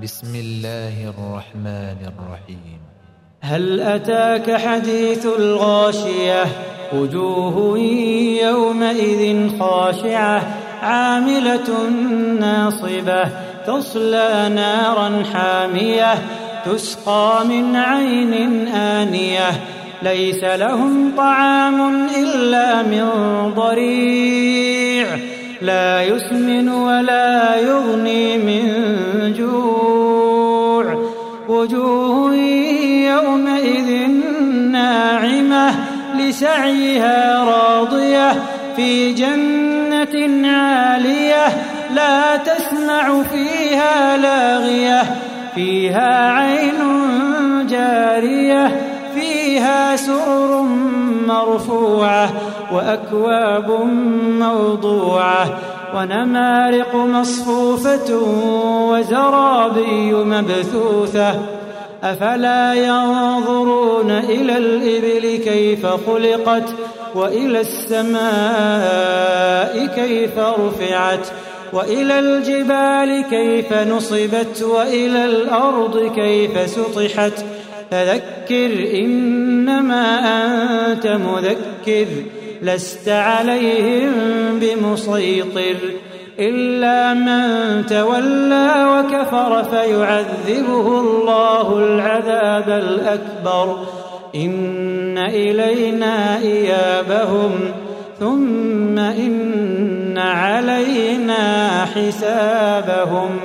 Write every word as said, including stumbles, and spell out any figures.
بسم الله الرحمن الرحيم. هل أتاك حديث الغاشية وجوه يومئذ خاشعة عاملة ناصبة تصلى نارا حامية تسقى من عين آنية ليس لهم طعام إلا من ضريع لا يسمن ولا يغني من جوع وجوه يومئذ ناعمة لسعيها راضية في جنة عالية لا تسمع فيها لاغية فيها عين جارية فيها سرر مرفوعة وأكواب موضوعة ونمارق مصفوفة وزرابي مبثوثة أفلا ينظرون إلى الإبل كيف خلقت وإلى السماء كيف رفعت وإلى الجبال كيف نصبت وإلى الأرض كيف سطحت فذكر إنما أنت مذكر لست عليهم بمسيطر إلا من تولى وكفر فيعذبه الله العذاب الأكبر إن إلينا إيابهم ثم إن علينا حسابهم.